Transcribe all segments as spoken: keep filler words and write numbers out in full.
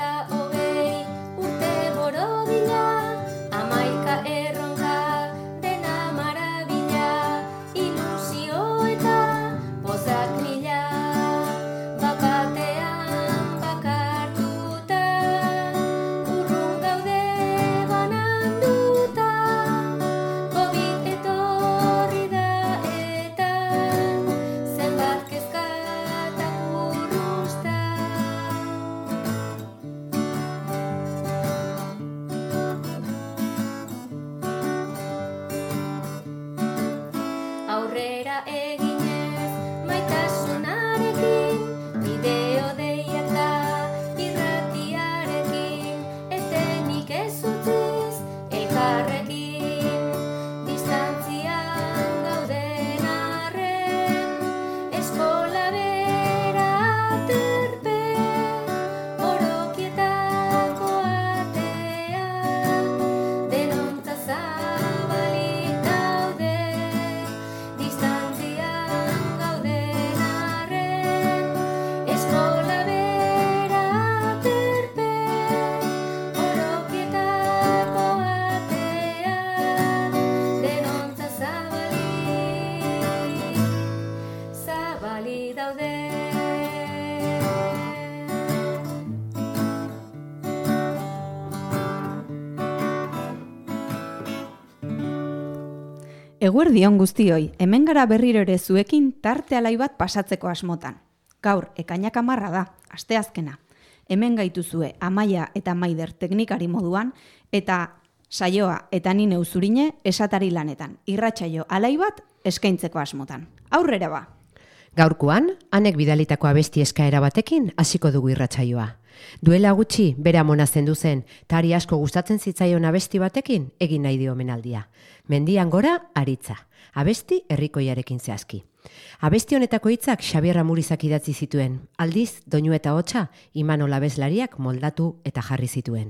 Eguerdion guztioi, hemen gara berriro ere zuekin tarte alai bat pasatzeko asmotan. Gaur, ekainak hamarra da, asteazkena. Hemen gaituzue Amaia eta Maider teknikari moduan, eta saioa eta ni neu Zurine esatari lanetan. Irratsaio alai bat eskaintzeko asmotan. Aurrera ba! Gaurkoan, Anek bidalitako abesti eskaera batekin hasiko dugu irratsaioa. Duela gutxi, bera mona zendu zen, tari asko gustatzen zitzaion abesti batekin egin nahi dio omenaldia. Mendian gora, aritza. Abesti herrikoiarekin zehazki. Abesti honetako hitzak Xabier Amurizak idatzi zituen. Aldiz, doinu eta hotsa, Imanol abeslariak moldatu eta jarri zituen.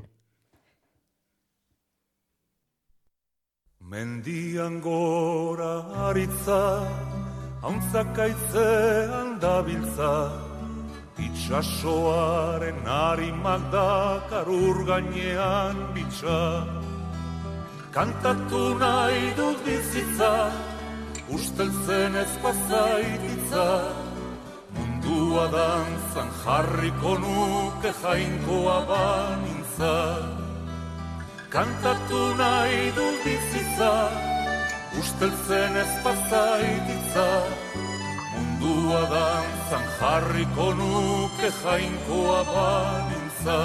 Mendian gora, aritza, hauntzakaitzean dabiltza, itxasoaren harimak dakar ur gainean bitxa. Kantatu nahi dut bizitza, usteltzen ez pazaititza, mundua dantzan jarriko nuke jainkoa banintza. Kantatu nahi dut bizitza, usteltzen ez pazaititza, mundua dantzan jarriko nuke jainkoa banintza.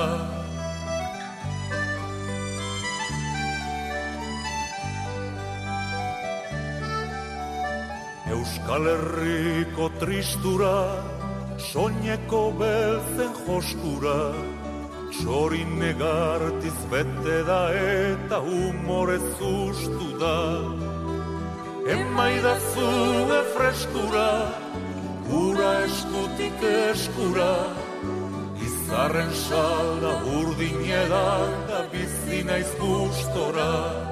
Euskal Herriko tristura, soineko beltzen joskura, txorin negartiz bete da eta humorez ustu da. Emaidazue freskura, ura eskutik eskura, izarren salda urdinedan da bizi naiz gustora.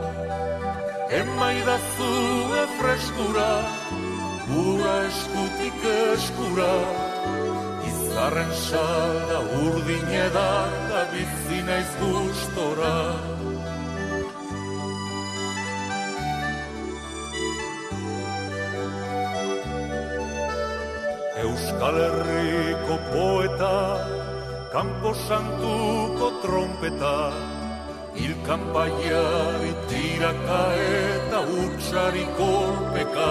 Emaidazue freskura, ura eskutik eskura, izarren salda urdinedan da bizi naiz gustora. Euskal Herriko poeta, kanpo santuko trompeta, hilkanpaiari tiraka eta hutsari kolpeka.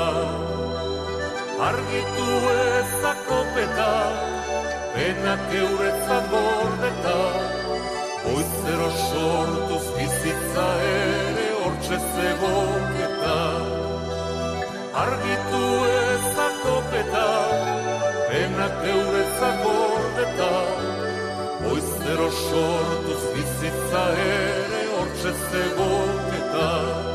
Argitu ezakopeta, penak euretzat gordeta, goizero sortuz bizitza ere hortxe zegoketa. Argitu ezakopeta, penak euretzat gordeta, goizero sortuz bizitza ere hortxe zegoketa.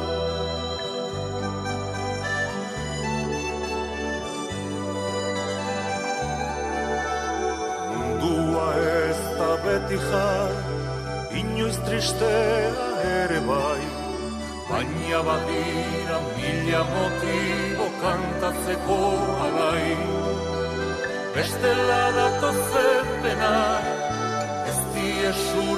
Mundua ez da beti jar, inoiz tristea ere bai, baina badira mila motibo kantatzeko alai. Bestela datozen denak, ez diezu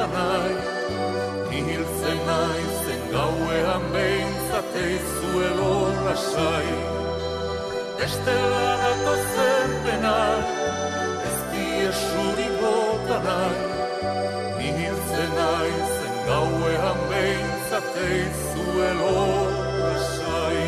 bota nahi, ni hiltzen naizen gauean behintzat eizuelo lasai. Bestela datozen penak, ez diesuri bota nahi, ni hiltzen naizen gauean behintzat eizuelo lasai.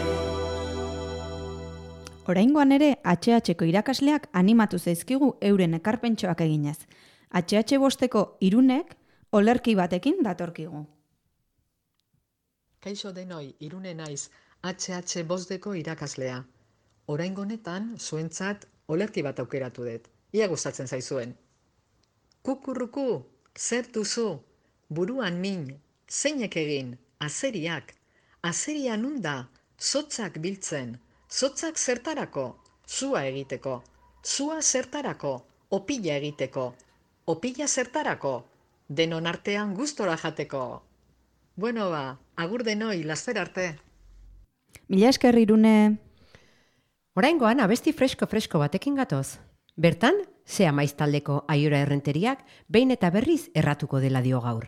Oraingoan ere, H H-ko irakasleak animatu zaizkigu euren ekarpentxoak eginez. H H bosteko Irunek olerki batekin datorkigu. Kaixo denoi, Irune naiz, H H bosteko irakaslea. Oraingo honetan, zuentzat olerki bat aukeratu dut. Ia gustatzen zaizuen. Kukurruku, zer duzu? Buruan min, zeinek egin, azeriak. Azeria nun da, zotzak biltzen. Zotzak zertarako, zua egiteko. Zua zertarako, opila egiteko. Opila zertarako, denon artean gustora jateko. Bueno ba, agur denoi, laster arte. Mila esker Irune. Oraingoan abesti fresko-fresko batekin gatoz. Bertan, Zea Maiz taldeko Aiora Errenteriak behin eta berriz erratuko dela dio gaur.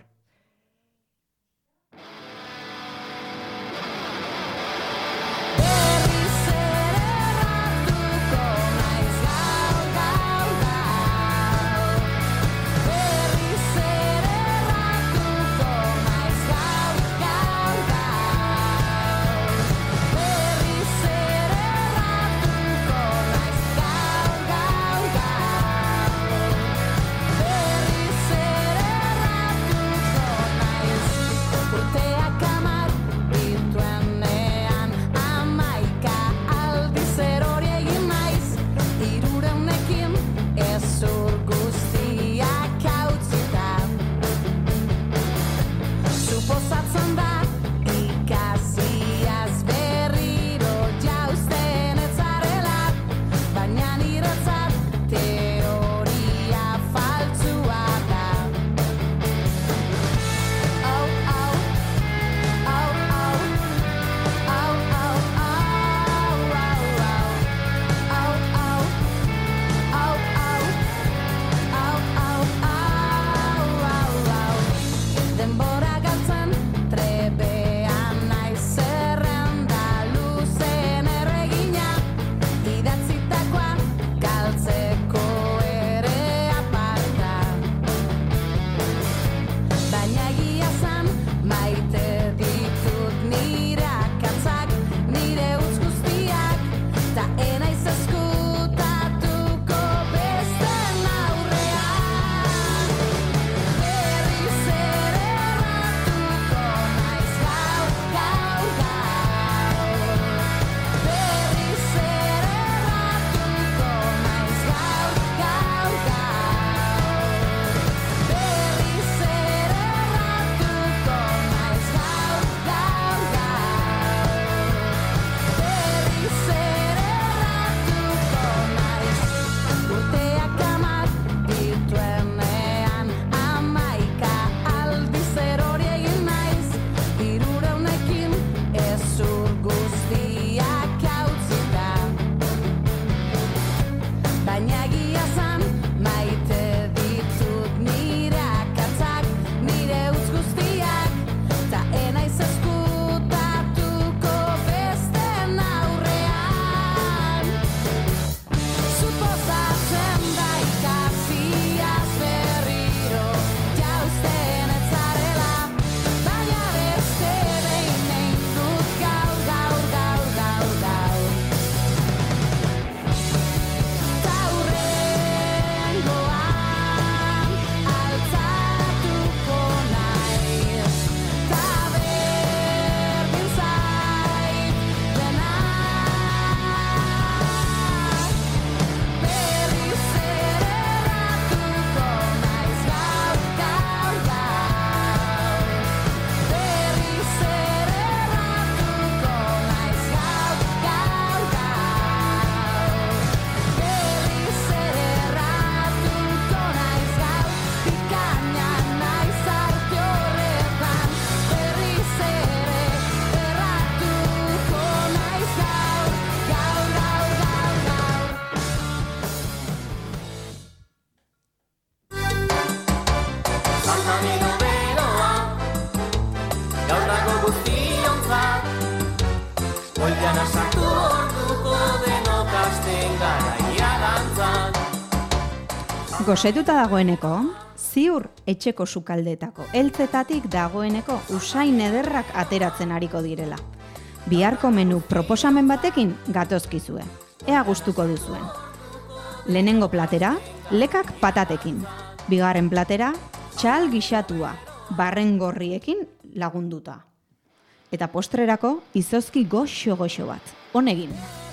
guztiontzat, Goian sartu orduko denok hasten garaia dantzan. Gosetuta dagoeneko, ziur etxeko sukaldetako eltzetatik dagoeneko usain ederrak ateratzen ariko direla. Biharko menu proposamen batekin gatozkizue. Ea gustuko duzuen. Lehenengo platera, lekak patatekin. Bigarren platera, txal gixatua, barren gorriekin lagunduta. Eta postrerako, izozki goxo-goxo bat. Honegin.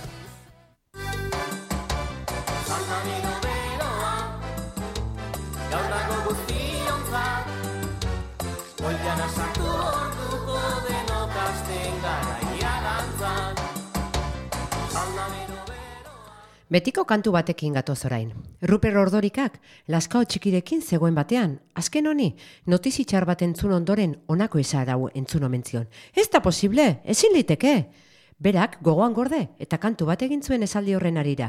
Betiko kantu batekin gatoz orain. Ruper Ordorikak Lazkao txikirekin zegoen batean, azken honi, notizi txar bat entzun ondoren honako esarau entzun omen zion. Ez da posible, ezin liteke. Berak gogoan gorde eta kantu bat egin zuen esaldi horren harira.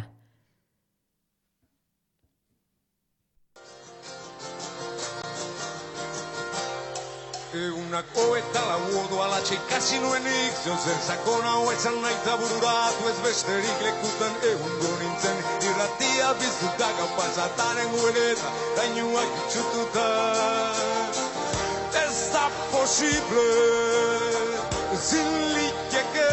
Egunako eta lau ordu alatxe ikasi nuenik, zer sakona hoetzan nahi eta bururatu ez besterik lekutan egungo nintzen, irratia biztuta gau pasataren guen eta dainuak itxututa. Ez da posible, ezin liteke,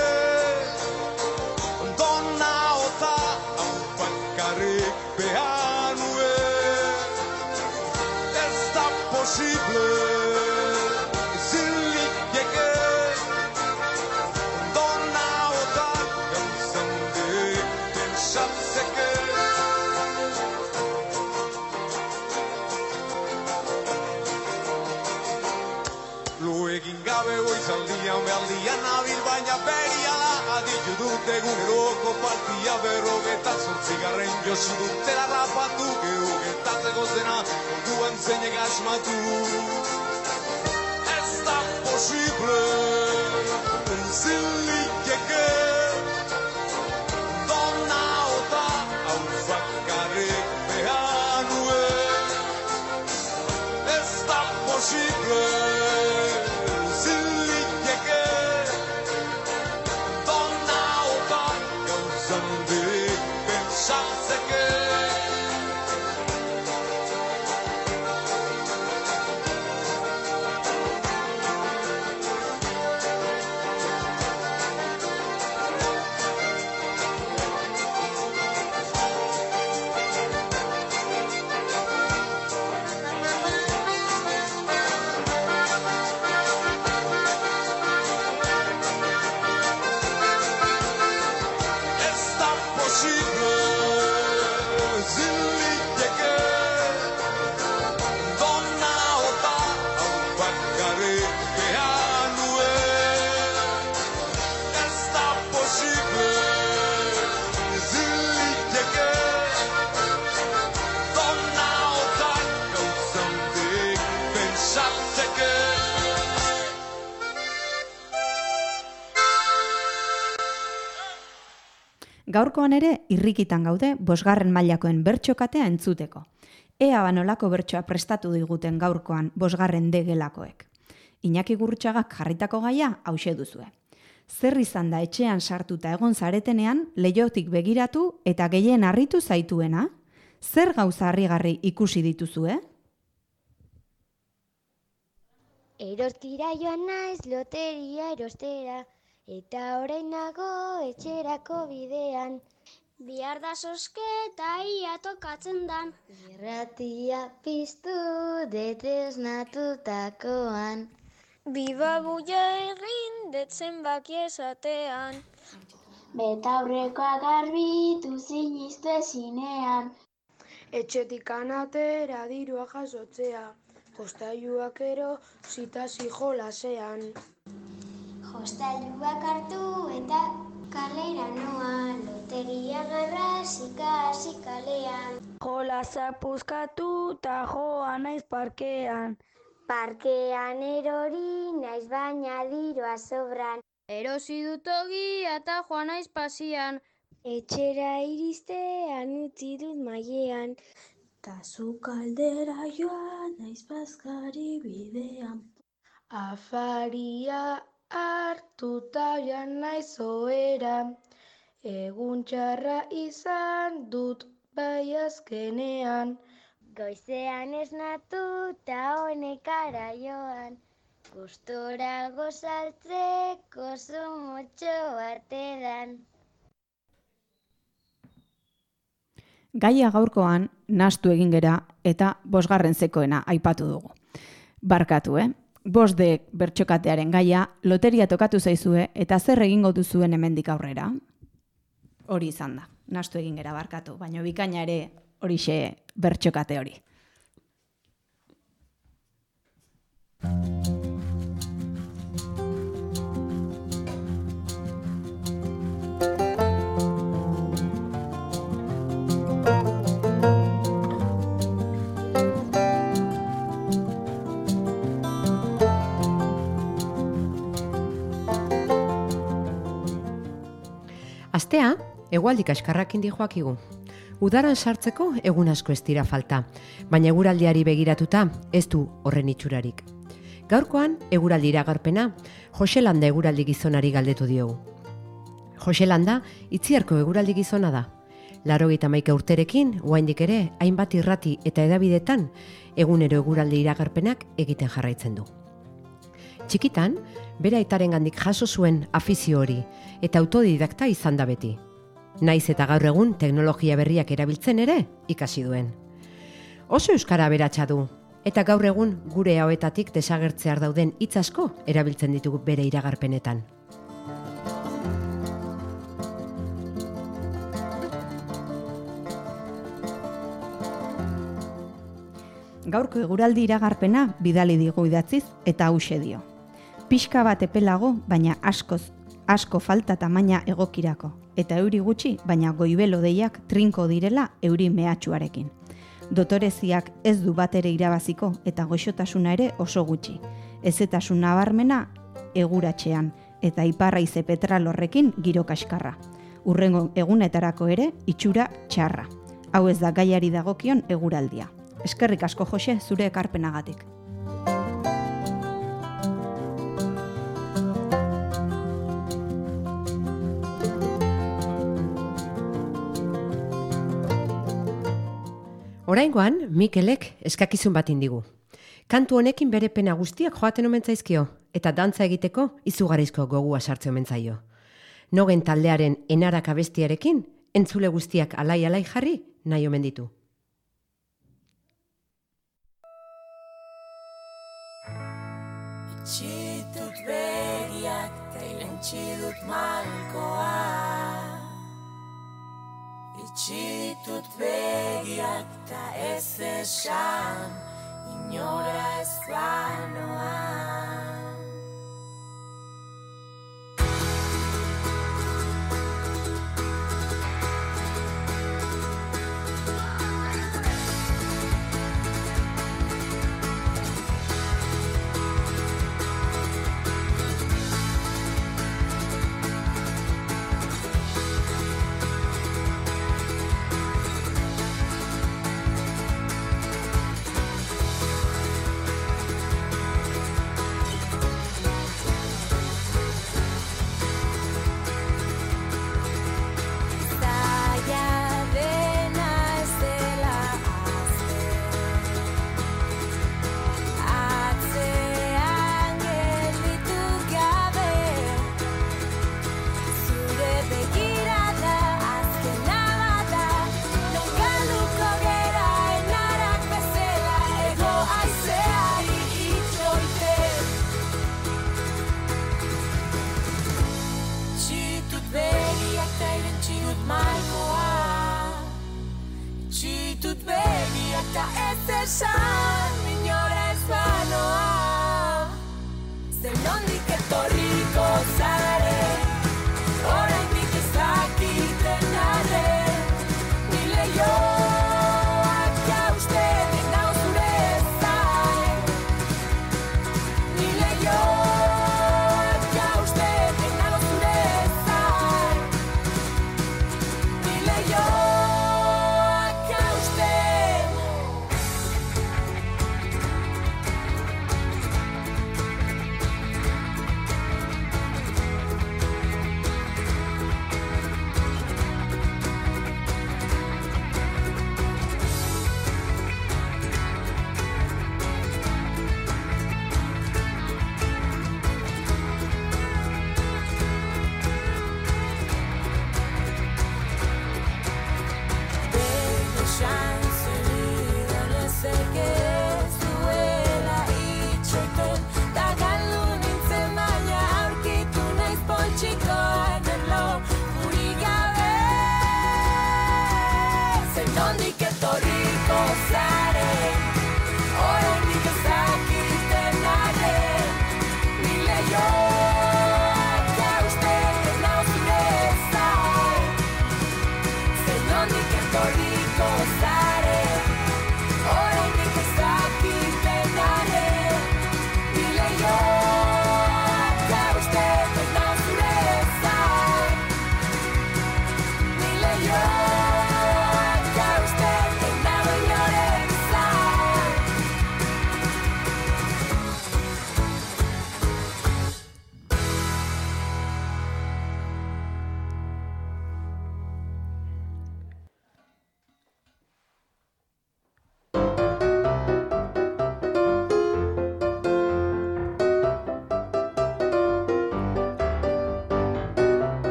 dona ota hau bakarrik behar nuen. Ez da posible, Goizaldian behaldian nabil baina beriala aditu dut eguneroko partia berrogeta zortzigarren josu dutela rapatu geugetatzeko zena orduan zeinek asmatu. Ez da posible, ezin liteke, dona ota hau bakarrik behar nuen. Ez da posible, Gaurkoan ere irrikitan gaude bosgarren mailakoen bertsokatea entzuteko. Ea banolako bertsoa prestatu diguten gaurkoan bosgarren degelakoek. Iñaki Gurrutxagak jarritako gaia hauxe duzue. Zer izan da etxean sartuta egon zaretenean leihotik begiratu eta gehien harritu zaituena? Zer gauza harrigarri ikusi dituzue? Erostira joan naiz loteria erostera. Eta orain nago etxerako bidean. Bihar da sosketa ia tokatzen dan. Irratia piztu detesnatutakoan. Bibabuia egin detzen baki esatean. Betaurrekoa garbitu sinistu ezinean. Etxetik anatera dirua jasotzea. Jostailuak ero zitasi jolasean. Jostailuak hartu eta kalera noa, loteria garrasika hasi kalean. Jolasa puzkatu ta joa naiz parkean. Parkean erori naiz baina dirua sobran. Erosi dut ogia eta joa naiz pasian. Etxera iristean utzi dut mailean. Ta sukaldera joan naiz bazkari bidean. Afaria hartuta joan naiz ohera. Egun txarra izan dut bai azkenean. Goizean esnatu ta honekara joan, gustora gozaltzeko zumotxo artedan. Gaia gaurkoan nahastu egin gera eta bosgarren zekoena aipatu dugu. Barkatu, eh? Bosdek bertxokatearen gaia loteria tokatu zaizue eta zer egingo duzuen hemendik aurrera? Hori izan da, nahastu egin gera barkatu, baina bikaina ere horixe bertxokate hori. Astea, hegoaldik askarrakin dijoakigu. Udaran sartzeko egun asko ez dira falta, baina eguraldiari begiratuta ez du horren itxurarik. Gaurkoan, eguraldi iragarpena, Joselanda eguraldi gizonari galdetu diogu. Joselanda, itziarko eguraldi gizona da. Laurogeita hamaika urterekin, oraindik ere, hainbat irrati eta hedabidetan, egunero eguraldi iragarpenak egiten jarraitzen du. Txikitan, bere aitarengandik jaso zuen afizio hori, eta autodidakta izan da beti. Naiz eta gaur egun teknologia berriak erabiltzen ere ikasi duen. Oso euskara aberatsa du, eta gaur egun gure ahoetatik desagertzear dauden hitz asko erabiltzen ditugu bere iragarpenetan. Gaurko eguraldi iragarpena bidali digu idatziz eta hauxe dio. Pixka bat epelago, baina askoz, asko falta tamaina egokirako, eta euri gutxi, baina goibelo deiak trinko direla euri mehatxuarekin. Dotoreziak ez du bat ere irabaziko eta goxotasuna ere oso gutxi. Ezetasun nabarmena eguratxean eta iparraize petral horrekin giro kaskarra. Urrengo egunetarako ere itxura txarra. Hau ez da gaiari dagokion eguraldia. Eskerrik asko, Jose, zure ekarpenagatik. Oraingoan, Mikelek eskakizun bat indigu. Kantu honekin bere pena guztiak joaten omen zaizkio, eta dantza egiteko izugarrizko gogua sartze omen zaio. Nogen taldearen enarak abestiarekin, entzule guztiak alai-alai jarri nahi omen ditu. Itxitut begiak, ta irentxidut malkoa. Itxitut begiak ta ez esan, inora ez banoa.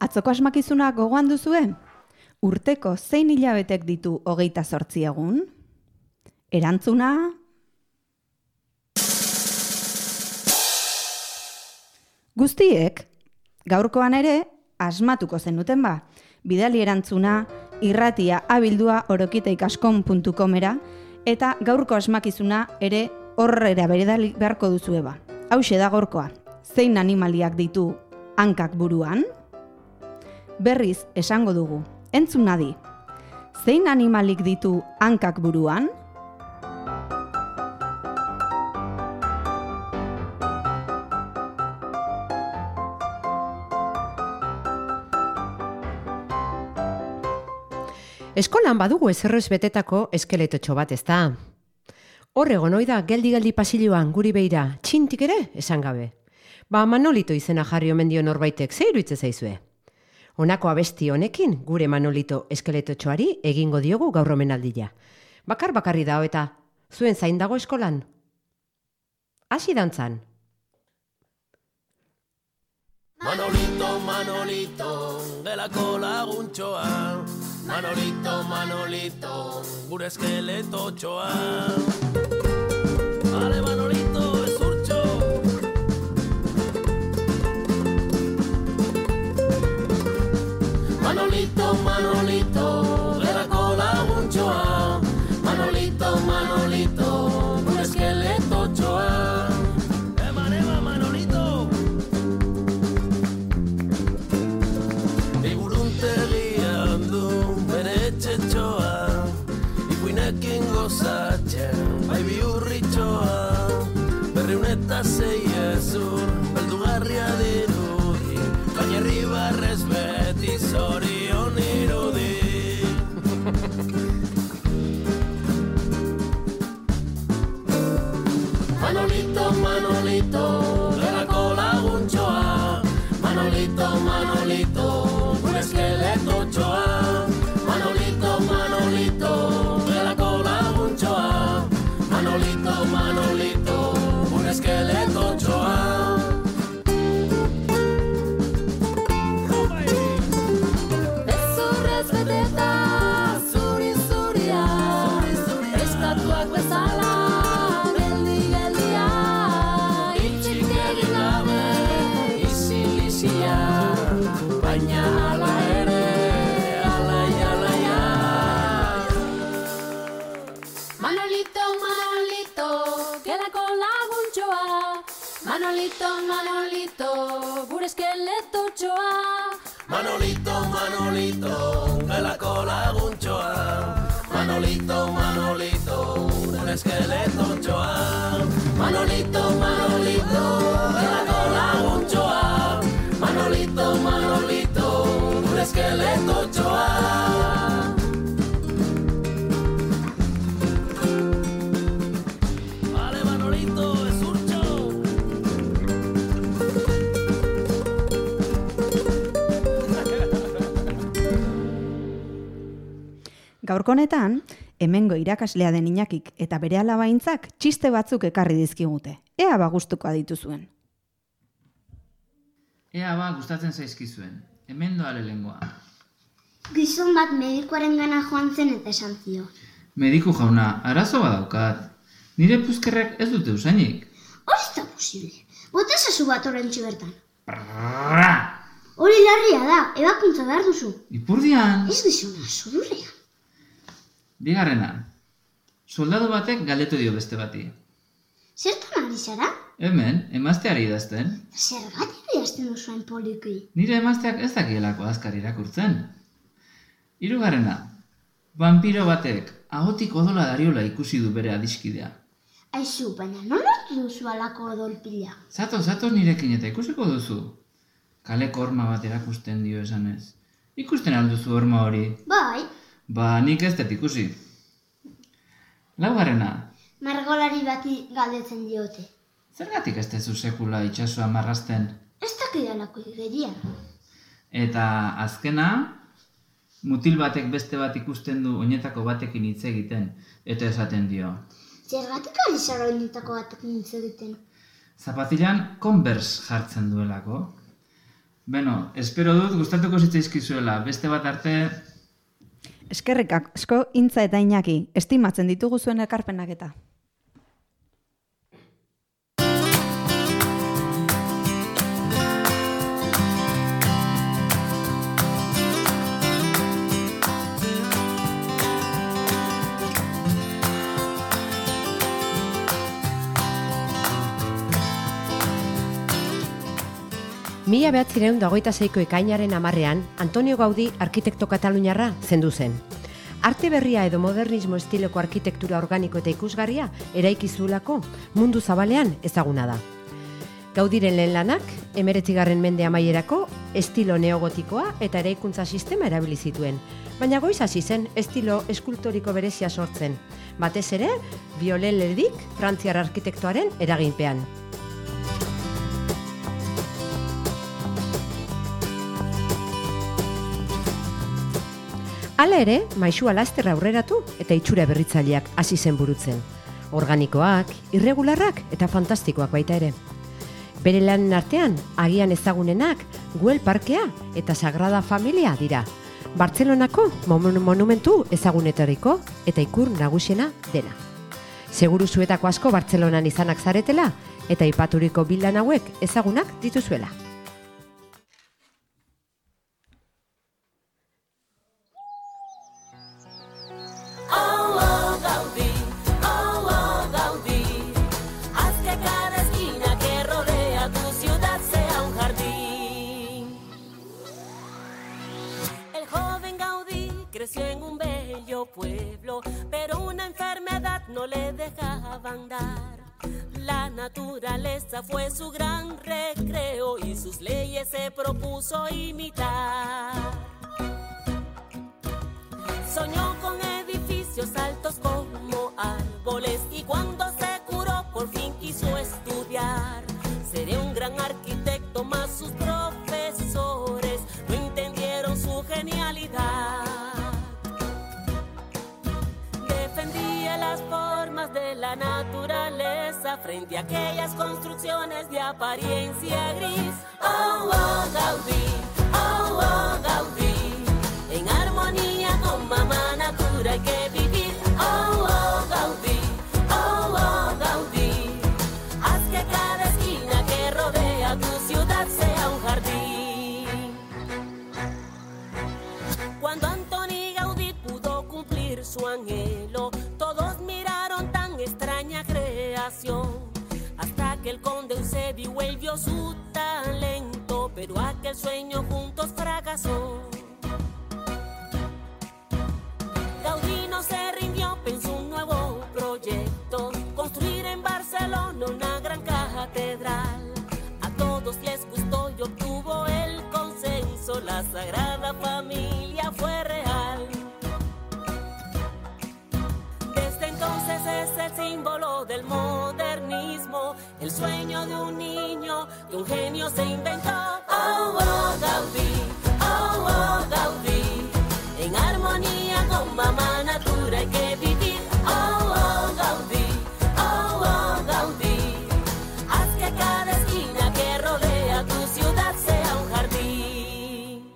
atzoko asmakizuna gogoan duzue? Urteko zein hilabetek ditu hogeita zortzi egun? Erantzuna... Guztiek, gaurkoan ere, asmatuko zenuten ba. Bidali erantzuna, irratia abildua orokiteikaskon puntu comera eta gaurko asmakizuna ere horrera beredali beharko duzue ba. Hauxe da gaurkoa. Zein animaliak ditu hankak buruan? Berriz esango dugu. Entzun adi. Zein animalik ditu hankak buruan? Eskolan badugu ezerrez betetako eskeletotxo bat, ez da? Hor egon oida geldi-geldi pasiloan guri beira, txintik ere, esan gabe. Ba, Manolito izena jarri omen dio norbaitek, ze iruitze zaizue? Honako abesti honekin, gure Manolito eskeletotxoari egingo diogu gaur omenaldia. Bakar bakarri da, eta zuen zain dago eskolan? Hasi dantzan. Manolito, Manolito, gelako laguntxoa. Manolito, Manolito, gure eskeletotxoa. Ale, Manolito, ez urtxo. Manolito, Manolito, gelako laguntxoa. Manolito, Manolito, gure eskeletotxoa. Eman, eman, Manolito. Liburuntegian du bere etxetxoa, ipuinekin gozatzen, bai bihurritxoa. Berriuneta zei ezur, beldugarria dirudi, Kañerri barrez beti zorion irudi. Manolito, Manolito, gelako laguntxoa. Manolito, Manolito, gure eskeletotxoa. Manolito, Manolito, gelako laguntxoa. Manolito, Manolito, gure eskeletotxoa. Ezurrez beteta, zuri-zuria, eskatuak bezala, geldi-geldia, itxik egin gabe, isil-isia, baina ala ere, alai, alai, alai. Manolito, Manolito, gelako laguntxoa. Manolito, Manolito, gure eskeletotxoa. Manolito, Manolito, gelako laguntxoa. Manolito, Manolito, gure eskeletotxoa. Manolito, Manolito, gelako laguntxoa. Manolito, Manolito, gure eskeletotxoa. Ale, Manolito, ez urtxo. Gaurko honetan, hemengo irakaslea den Iñakik eta bere alabaintzak txiste batzuk ekarri dizkigute. Ea ba gustuko dituzuen. Ea ba gustatzen zaizkizuen. Hemen doa lehengoa. Gizon bat medikuaren gana joan zen eta esan zio. Mediku jauna, arazo badaukat. Nire puzkerrek ez dute usainik. Hori ez da posible. Bota ezazu bat horrentxe bertan. Prrrra! Hori larria da, ebakuntza behar duzu. Ipurdian! Ez gizona, sudurrea. Bigarrena. Soldadu batek galdetu dio beste bati. Zertan ari zara? Hemen, emazteari idazten. Zergatik idazten duzuen poliki. Nire emazteak ez dakielako azkar irakurtzen. Hirugarrena. Vampiro batek ahotik odola dariola ikusi du bere adiskidea. Aizu, baina nola hartu duzu alako odolpila? Zato, zato nirekin eta ikusiko duzu. Kaleko horma bat erakusten dio esanez. Ikusten alduzu horma hori. Bai. Ba, nik ez dut ikusi. Laugarrena. Margolari bati galdetzen diote. Zergatik ez dezu sekula itsasoa marrazten? Ez dakidalako igerian. Eta azkena, mutil batek beste bat ikusten du oinetako batekin hitz egiten, eta esaten dio. Zergatik ari zara oinetako batekin hitz egiten? Zapatilan Converse jartzen duelako. Beno, espero dut gustatuko zitzaizkizuela, beste bat arte... Eskerrik asko Intza eta Iñaki, estimatzen ditugu zuen ekarpenak eta. Mila behatzireun dagoita zeiko ekainaren amarrean, Antonio Gaudi arkitekto kataluniarra zendu zen. Arte berria edo modernismo estiloko arkitektura organiko eta ikusgarria eraikizulako mundu zabalean ezaguna da. Gaudiren lehen lanak, hemeretzigarren mende amaierako estilo neogotikoa eta eraikuntza sistema erabili zituen, baina goiz hasi zen estilo eskultoriko berezia sortzen, batez ere Viollet-le-Duc frantziar arkitektoaren eraginpean. Hala ere, maisua laster aurreratu eta itxura berritzaileak hasi zen burutzen. Organikoak, irregularrak eta fantastikoak baita ere. Bere lanen artean, agian ezagunenak, Güell parkea eta Sagrada Familia dira. Bartzelonako monumentu ezagunetariko eta ikur nagusiena dena. Seguru zuetako asko Bartzelonan izanak zaretela eta aipaturiko bildan hauek ezagunak dituzuela. Creció en un bello pueblo, pero una enfermedad no le dejaba andar. La naturaleza fue su gran recreo y sus leyes se propuso imitar. Soñó con edificios altos como árboles y cuando se curó por fin quiso estudiar. Seré un gran arquitecto, mas sus profesores no entendieron su genialidad. Defendía las formas de la naturaleza frente a aquellas construcciones de apariencia gris. Oh, oh, Gaudí, oh, oh, Gaudí, en armonía con mamá natura hay que vivir. Oh, oh, Gaudí, oh, oh, Gaudí, haz que cada esquina que rodea tu ciudad sea un jardín. Cuando Antoni Gaudí pudo cumplir su anhelo, todos miraron tan extraña creación, hasta que el conde Eusebio vio su talento, pero aquel sueño juntos fracasó. Gaudí no se rindió, pensó un nuevo proyecto, construir en Barcelona una gran catedral. A todos les gustó y obtuvo el consenso, la Sagrada Familia fue real. Desde entonces es el símbolo del modernismo, el sueño de un niño que un genio se inventó. Oh, oh, Gaudí, oh, oh, Gaudí, en armonía con mamá natura hay que vivir. Oh, oh, Gaudí, oh, oh, Gaudí, haz que cada esquina que rodea tu ciudad sea un jardín.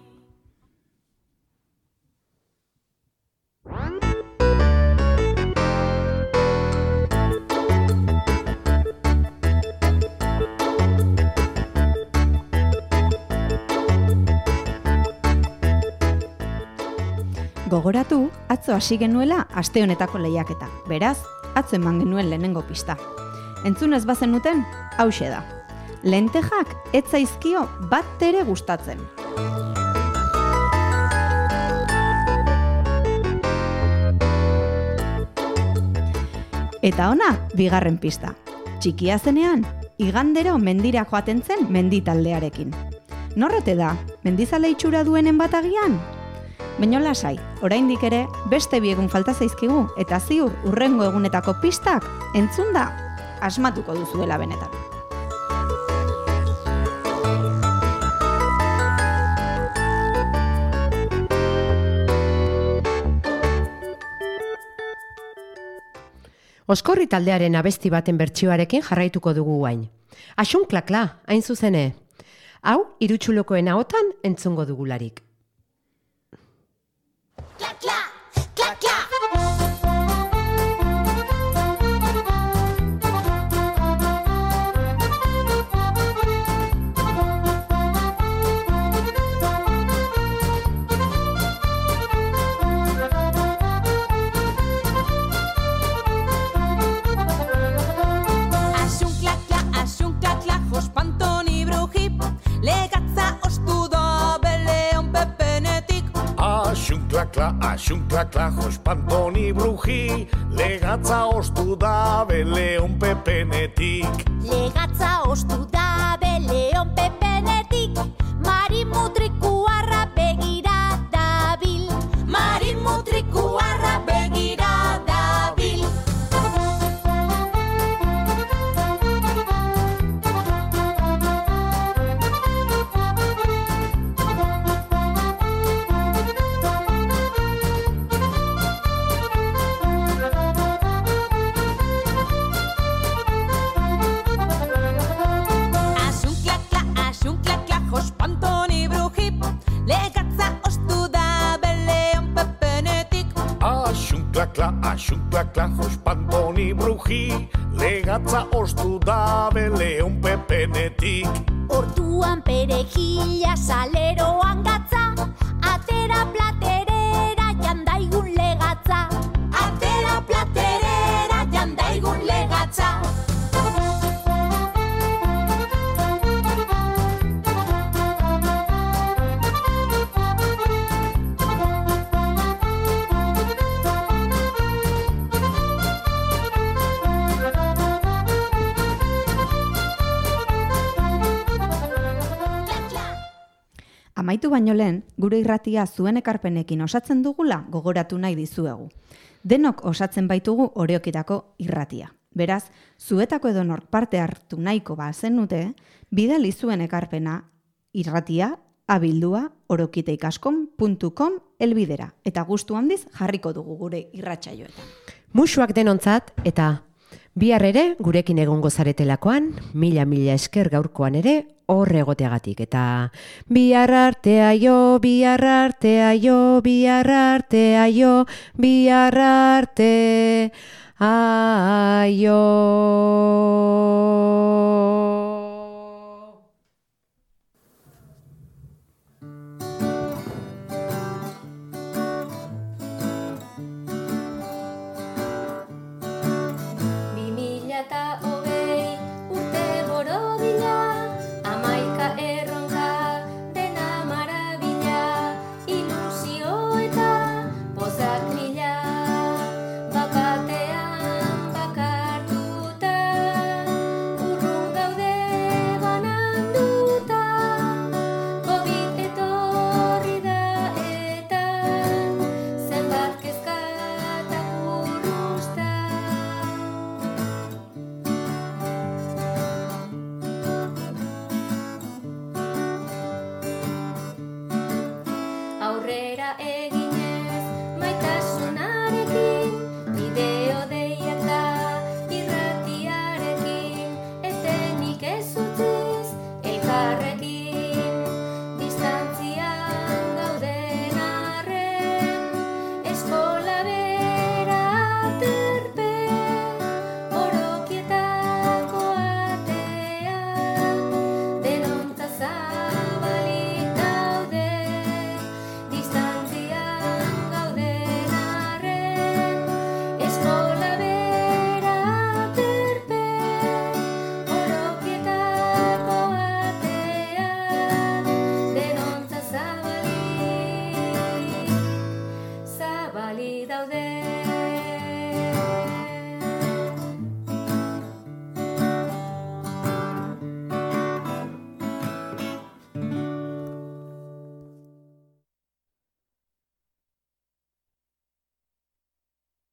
Gogoratu, atzo hasi genuela aste honetako lehiaketa. Beraz, atzo eman genuen lehenengo pista. Entzun ez bazenuten, hauxe da. Lentejak ez zaizkio bat ere gustatzen. Eta ona, bigarren pista. Txikia zenean, igandero mendira joaten zen menditaldearekin. Norrote da, mendizale itxura duenen bat agian? Baina lasai, oraindik ere beste bi egun falta zaizkigu eta ziur hurrengo egunetako pistak entzunda asmatuko duzuela benetan. Oskorri taldearen abesti baten bertsioarekin jarraituko dugu guain. Asun klakla, hain zuzene. Hau, irutsulokoen ahotan entzungo dugularik. Kla, kla, kla, kla. Kla, axun, kla, kla, jospantoni bruji, legatza ostu da beleon pepenetik. Legatza ostu da beleon pepenetik, marimutrikuarra begira dabil. Marimutrikuarra begira dabil. Kla, axun, kla, kla, jospantoni bruji, legatza ostu da beleon pepenetik. Orduan perejila saleroan gatza, atera platerera jandaigun legatza. Atera platerera jandaigun legatza. Amaitu baino lehen, gure irratia zuen ekarpenekin osatzen dugula gogoratu nahi dizuegu. Denok osatzen baitugu Oreokitako irratia. Beraz, zuetako edonork parte hartu nahiko bazenute, bidali zuen ekarpena irratia abildua orokiteikaskom puntu com elbidera eta gustu handiz jarriko dugu gure irratsaioetan. Musuak denontzat eta bihar ere gurekin egongo zaretelakoan, mila mila esker gaurkoan ere horre egoteagatik. Eta bihar artea jo, bihar artea jo, bihar artea jo, bihar arte aio. Daude